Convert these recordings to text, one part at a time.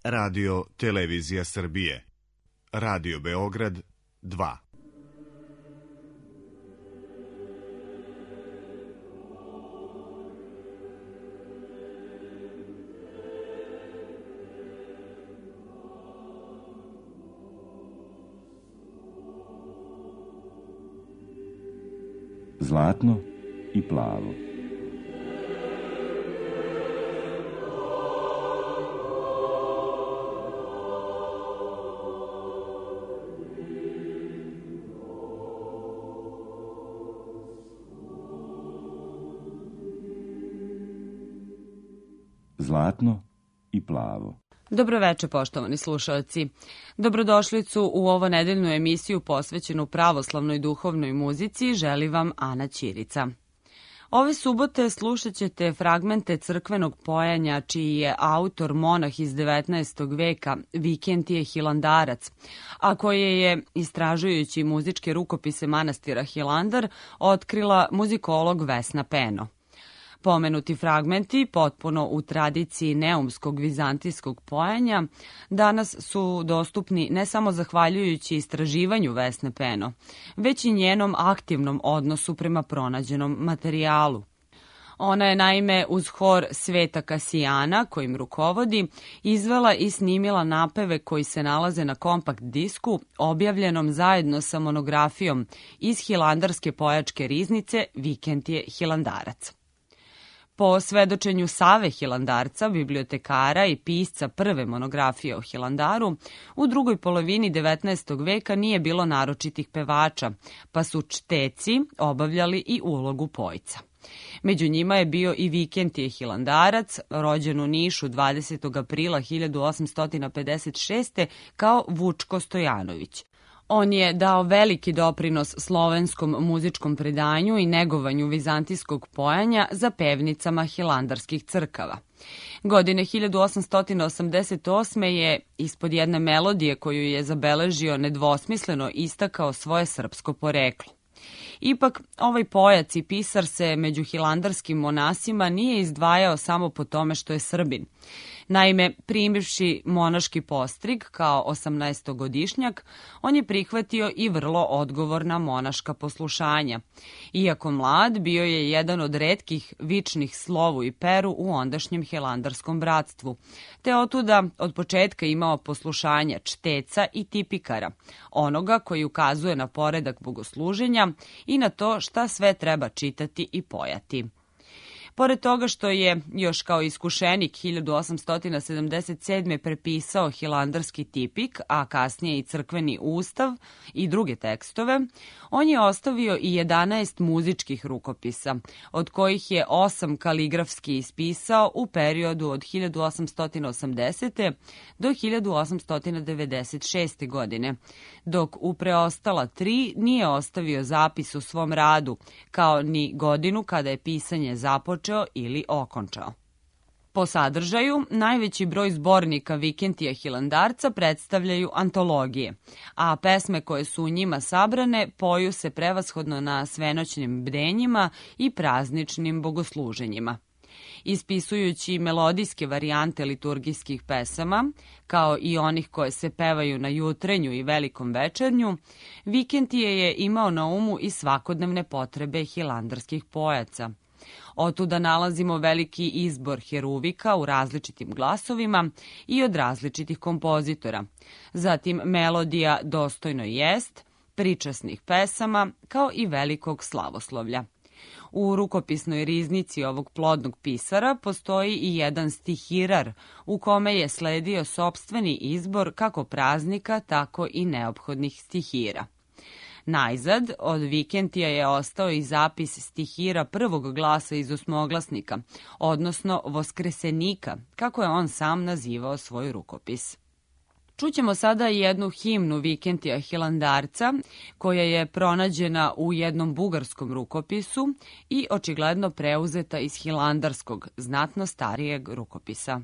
Radio Televizija Srbije, Radio Beograd 2. Zlatno i plavo. Zlatno i plavo. Dobroveče, poštovani slušalci. Dobrodošlicu u ovo nedeljnu emisiju posvećenu pravoslavnoj duhovnoj muzici želi vam Ana Ćirica. Ove subote slušat ćete fragmente crkvenog pojanja čiji je autor monah iz 19. veka Vikentije Hilandarac, a koje je, istražujući muzičke rukopise manastira Hilandar, otkrila muzikolog Vesna Peno. Pomenuti fragmenti, potpuno u tradiciji neumskog vizantijskog pojanja, danas su dostupni ne samo zahvaljujući istraživanju Vesne Peno, već i njenom aktivnom odnosu prema pronađenom materijalu. Ona je naime uz hor Sveta Kasijana, kojim rukovodi, izvela i snimila napeve koji se nalaze na kompakt disku, objavljenom zajedno sa monografijom iz Hilandarske pojačke riznice Vikentije Hilandarac. Po svedočenju Save Hilandarca, bibliotekara i pisca prve monografije o Hilandaru, u drugoj polovini 19. veka nije bilo naročitih pevača, pa su čteci obavljali i ulogu pojca. Među njima je bio i Vikentije Hilandarac, rođen u Nišu 20. aprila 1856. kao Vučko Stojanović. On je dao veliki doprinos slovenskom muzičkom predanju i negovanju vizantijskog pojanja za pevnicama hilandarskih crkava. Godine 1888. je ispod jedne melodije koju je zabeležio nedvosmisleno istakao svoje srpsko poreklo. Ipak, ovaj pojac i pisar se među hilandarskim monasima nije izdvajao samo po tome što je Srbin. Naime, primivši monaški postrig kao 18-godišnjak, on je prihvatio i vrlo odgovorna monaška poslušanja. Iako mlad, bio je jedan od retkih vičnih slovu i peru u ondašnjem hilandarskom bratstvu, te otuda od početka imao poslušanja čteca i tipikara, onoga koji ukazuje na poredak bogosluženja i na to šta sve treba čitati i pojati. Pored toga što je još kao iskušenik 1877. prepisao hilandarski tipik, a kasnije i crkveni ustav i druge tekstove, on je ostavio i 11 muzičkih rukopisa, od kojih je 8 kaligrafski ispisao u periodu od 1880. do 1896. godine, dok u preostala 3 nije ostavio zapis u svom radu, kao ni godinu kada je pisanje započeo ili okončao. Po sadržaju, najveći broj zbornika Vikentija Hilandarca predstavljaju antologije, a pesme koje su u njima sabrane poju se prevashodno na svenoćnim bdenjima i prazničnim bogosluženjima. Ispisujući melodijske varijante liturgijskih pesama, kao i onih koje se pevaju na jutrenju i velikom večernju, Vikentije je imao na umu i svakodnevne potrebe hilandarskih pojaca. Otuda nalazimo veliki izbor heruvika u različitim glasovima i od različitih kompozitora. Zatim melodija Dostojno jest, pričasnih pesama, kao i velikog slavoslovlja. U rukopisnoj riznici ovog plodnog pisara postoji i jedan stihirar u kome je sledio sopstveni izbor kako praznika, tako i neophodnih stihira. Najzad, od Vikentija je ostao i zapis stihira prvog glasa iz osmoglasnika, odnosno voskresenika, kako je on sam nazivao svoj rukopis. Čućemo sada jednu himnu Vikentija Hilandarca, koja je pronađena u jednom bugarskom rukopisu i očigledno preuzeta iz hilandarskog, znatno starijeg rukopisa.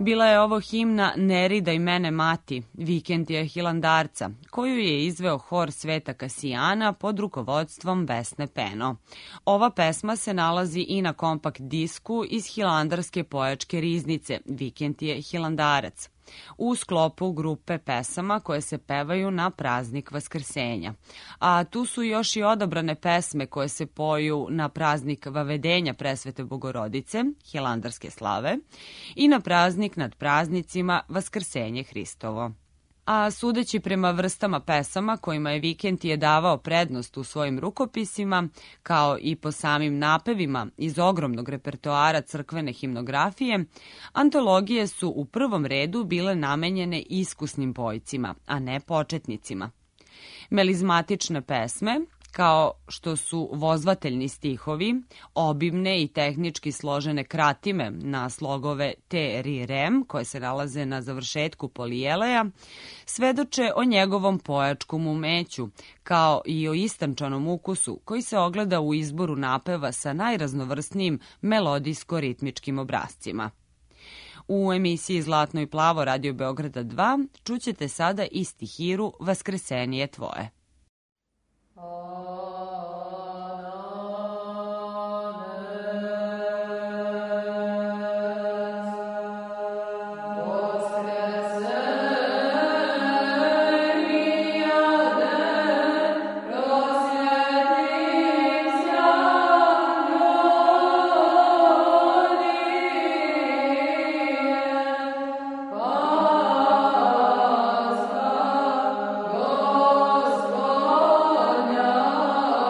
Bila je ovo himna Nerida i mene mati, Vikentija Hilandarca, koju je izveo hor Sveta Kasijana pod rukovodstvom Vesne Peno. Ova pesma se nalazi i na kompakt disku iz Hilandarske pojačke riznice Vikentije Hilandarac, u sklopu grupe pesama koje se pevaju na praznik Vaskrsenja. A tu su još i odabrane pesme koje se poju na praznik Vavedenja Presvete Bogorodice, Hilandarske slave, i na praznik nad praznicima Vaskrsenje Hristovo. A sudeći prema vrstama pesama kojima je Vikentije davao prednost u svojim rukopisima, kao i po samim napevima iz ogromnog repertoara crkvene himnografije, antologije su u prvom redu bile namenjene iskusnim pojcima, a ne početnicima. Melizmatične pesme, kao što su vozvateljni stihovi, obimne i tehnički složene kratime na slogove te, ri, rem, koje se nalaze na završetku polijeleja, svedoče o njegovom pojačkom umeću, kao i o istančanom ukusu koji se ogleda u izboru napeva sa najraznovrsnijim melodijsko-ritmičkim obrascima. U emisiji Zlatno i plavo Radio Beograda 2 čućete sada i stihiru Vaskrsenje tvoje. Oh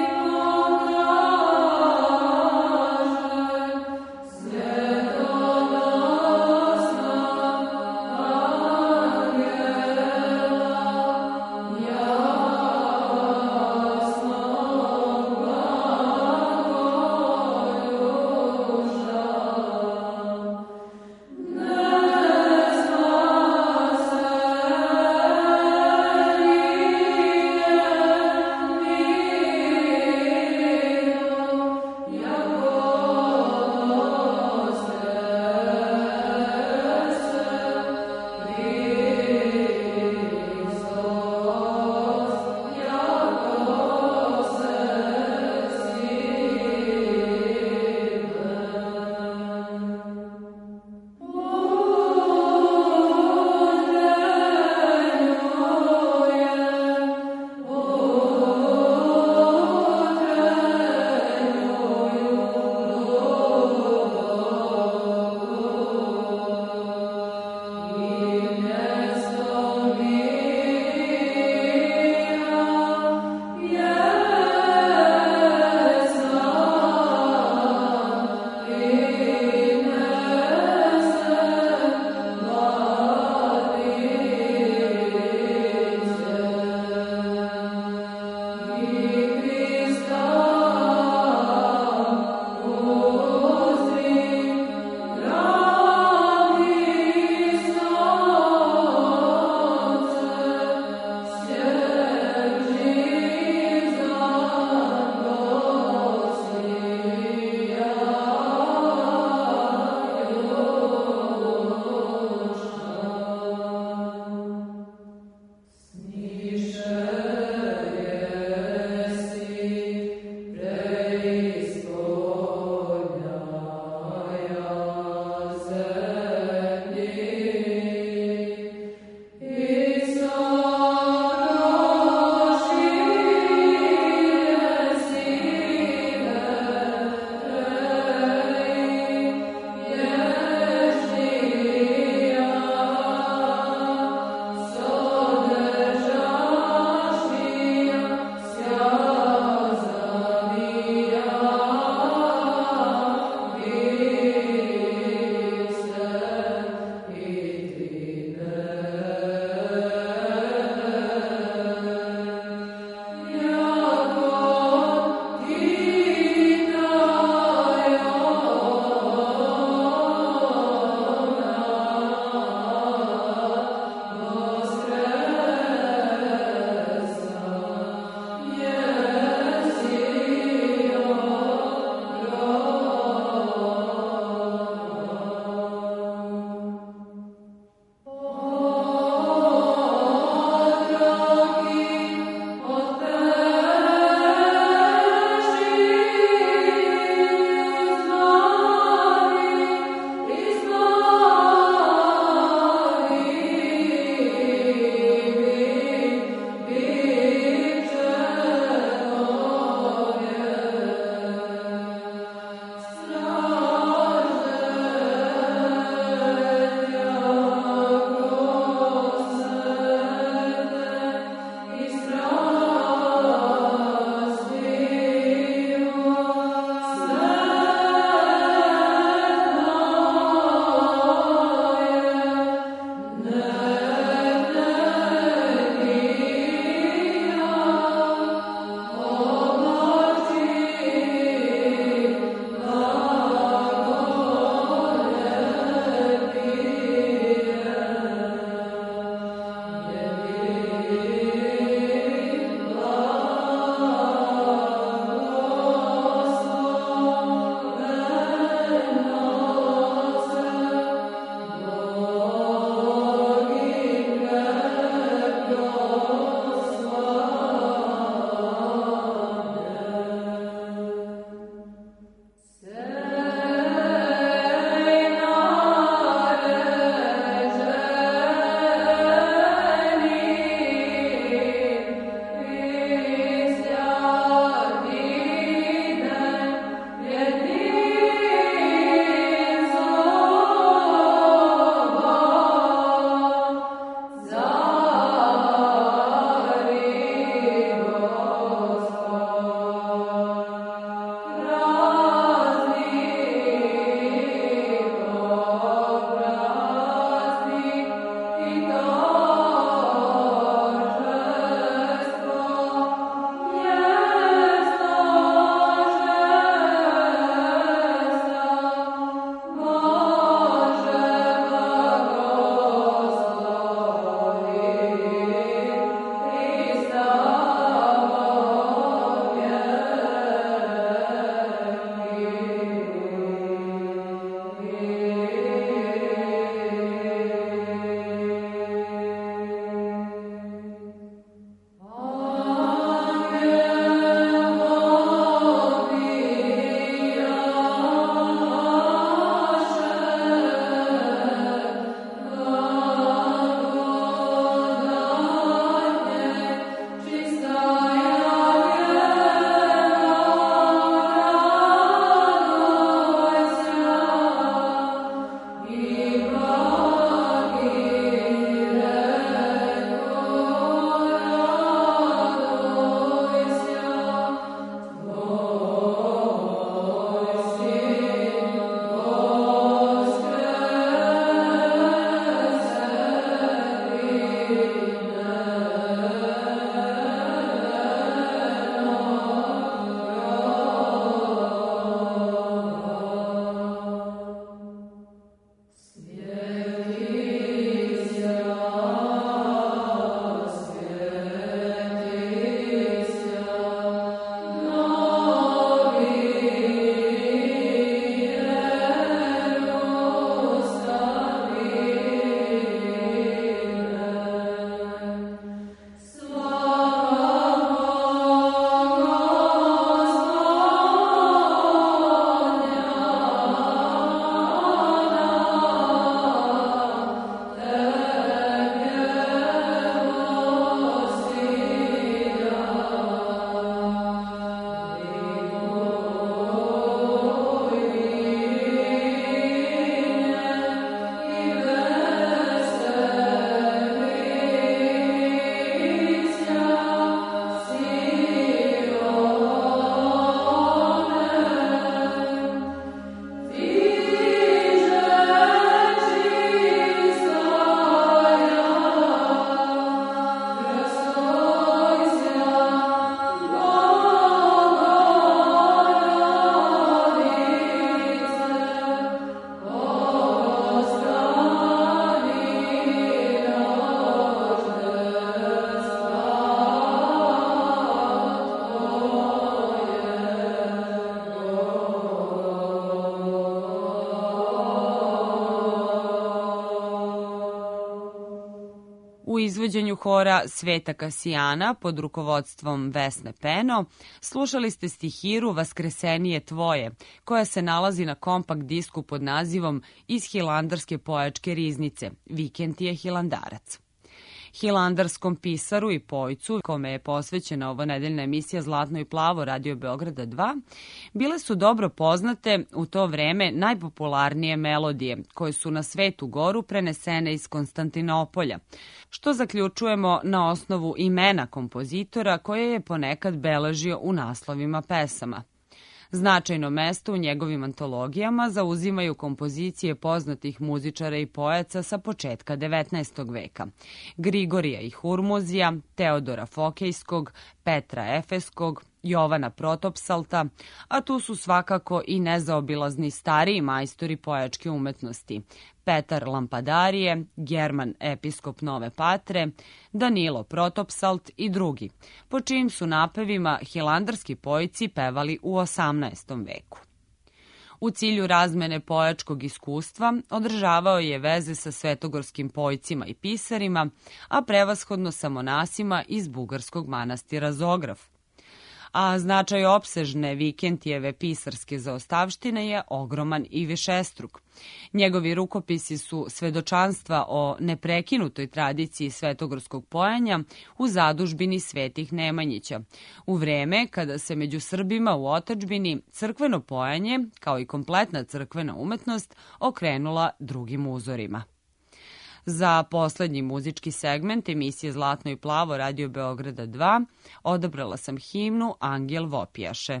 U izvođenju hora Sveta Kasijana pod rukovodstvom Vesne Peno slušali ste stihiru Vaskresenije tvoje, koja se nalazi na kompakt disku pod nazivom Iz hilandarske pojačke riznice, Vikent je hilandarac. Hilandarskom pisaru i pojcu, kome je posvećena ova nedeljna emisija Zlatno i plavo Radio Beograda 2, bile su dobro poznate u to vreme najpopularnije melodije, koje su na Svetu Goru prenesene iz Konstantinopolja, što zaključujemo na osnovu imena kompozitora koje je ponekad beležio u naslovima pesama. Značajno mesto u njegovim antologijama zauzimaju kompozicije poznatih muzičara i poeca sa početka 19. veka. Grigorija i Hurmuzija, Teodora Fokejskog, Petra Efeskog, Jovana Protopsalta, a tu su svakako i nezaobilazni stariji majstori pojačke umetnosti, Petar Lampadarije, German episkop Nove Patre, Danilo Protopsalt i drugi, po čijim su napevima hilandarski pojici pevali u 18. veku. U cilju razmene pojačkog iskustva održavao je veze sa svetogorskim pojcima i pisarima, a prevashodno sa monasima iz bugarskog manastira Zograf. A značaj opsežne Vikentijeve pisarske zaostavštine je ogroman i višestruk. Njegovi rukopisi su svedočanstva o neprekinutoj tradiciji svetogorskog pojanja u zadužbini Svetih Nemanjića, u vreme kada se među Srbima u otadžbini crkveno pojanje, kao i kompletna crkvena umetnost, okrenula drugim uzorima. Za poslednji muzički segment emisije Zlatno i plavo Radio Beograda 2 odabrala sam himnu Angel vopijaše.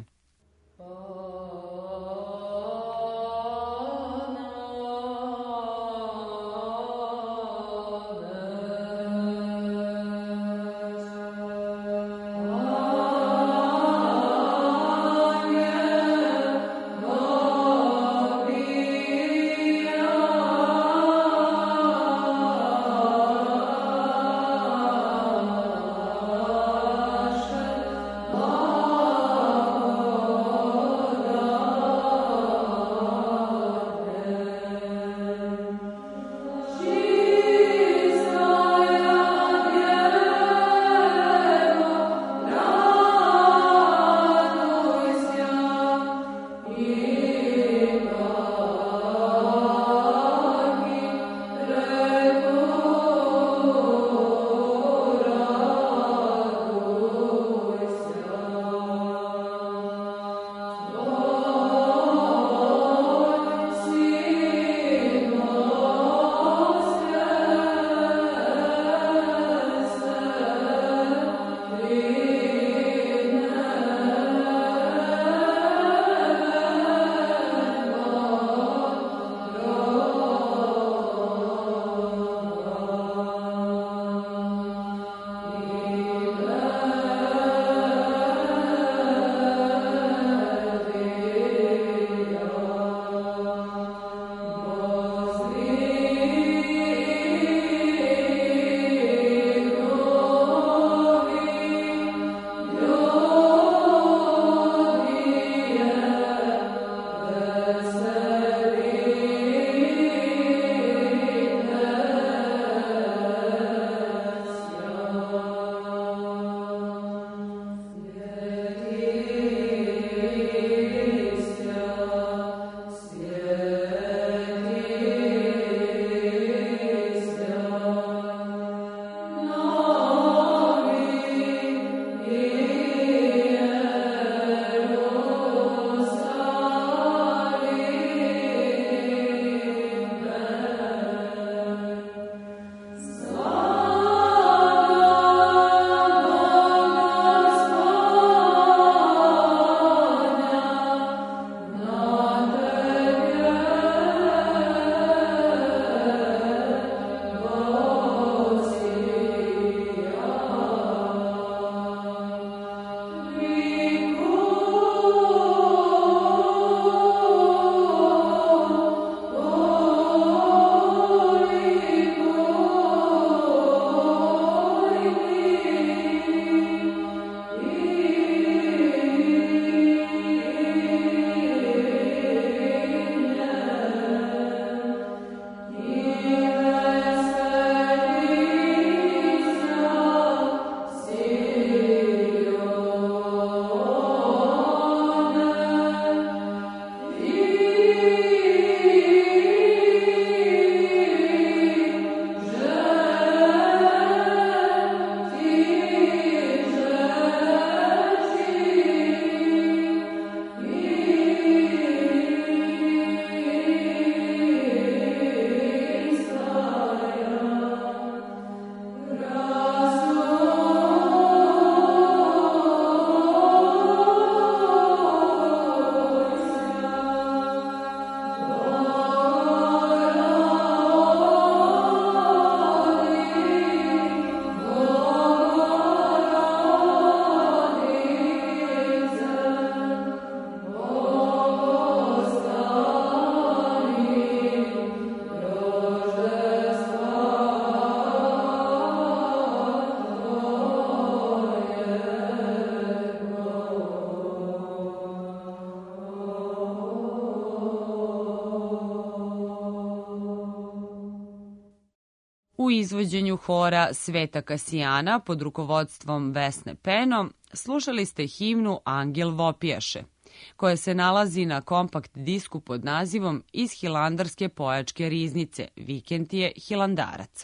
U izvođenju hora Sveta Kasijana pod rukovodstvom Vesne Peno slušali ste himnu Angel vopijaše, koja se nalazi na kompakt disku pod nazivom Iz Hilandarske pojačke riznice, Vikentije Hilandarac.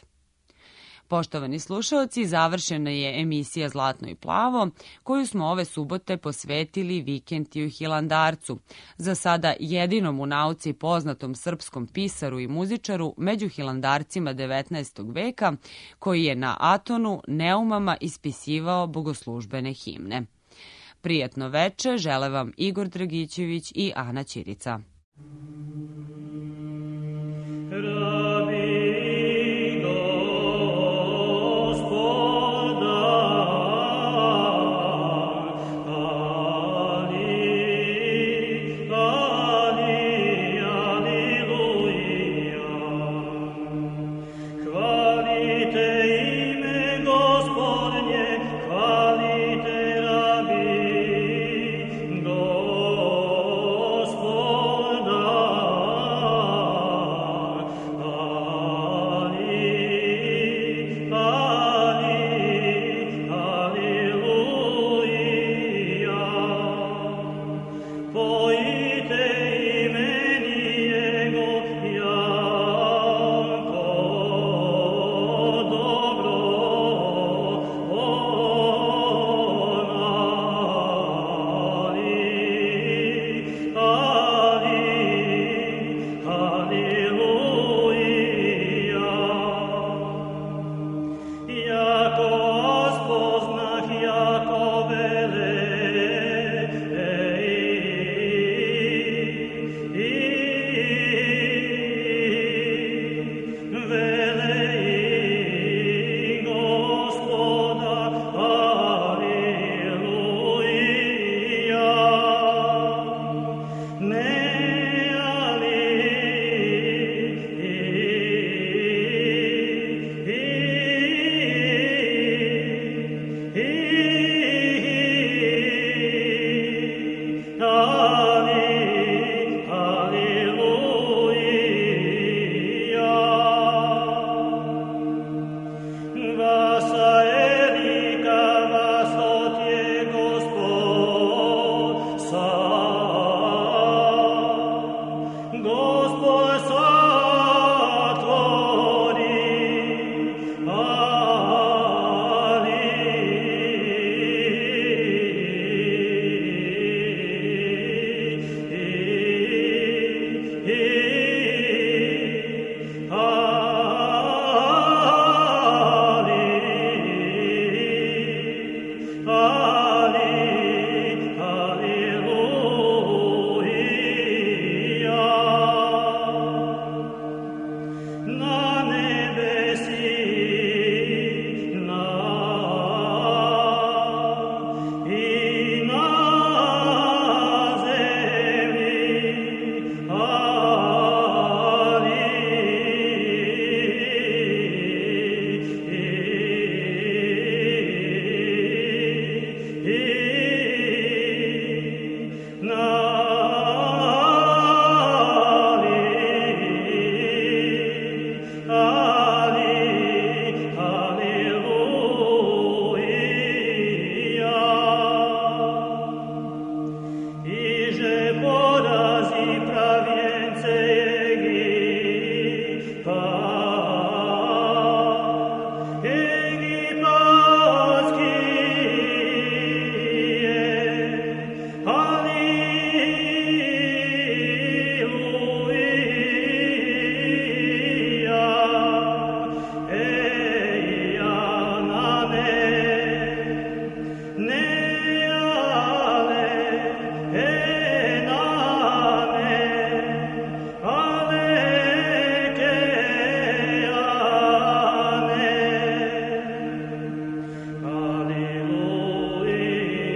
Poštovani slušaoci, završena je emisija Zlatno i plavo, koju smo ove subote posvetili Vikentiju Hilandarcu, za sada jedinom u nauci poznatom srpskom pisaru i muzičaru među hilandarcima 19. veka, koji je na atonu neumama ispisivao bogoslužbene himne. Prijatno veče žele vam Igor Dragićević i Ana Ćirica.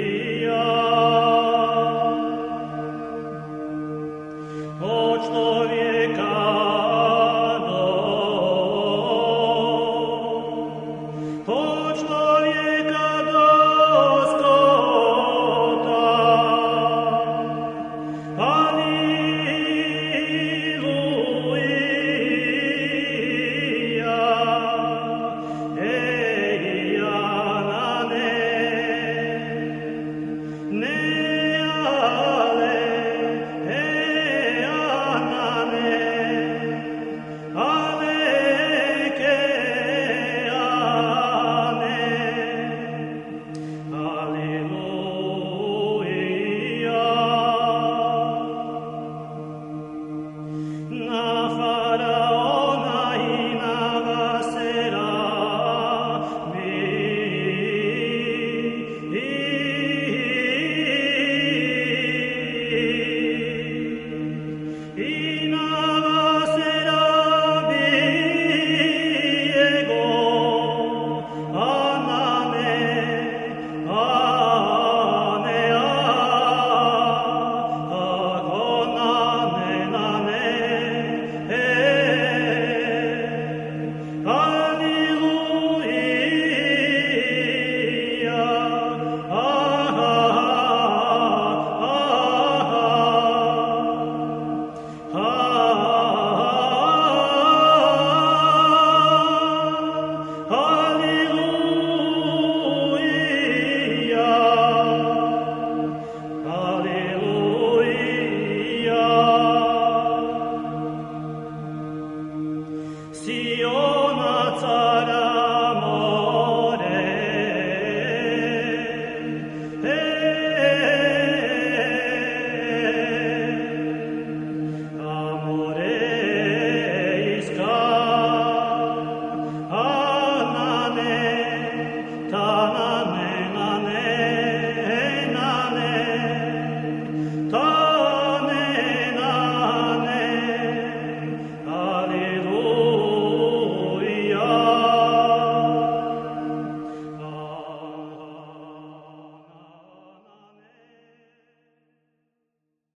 Что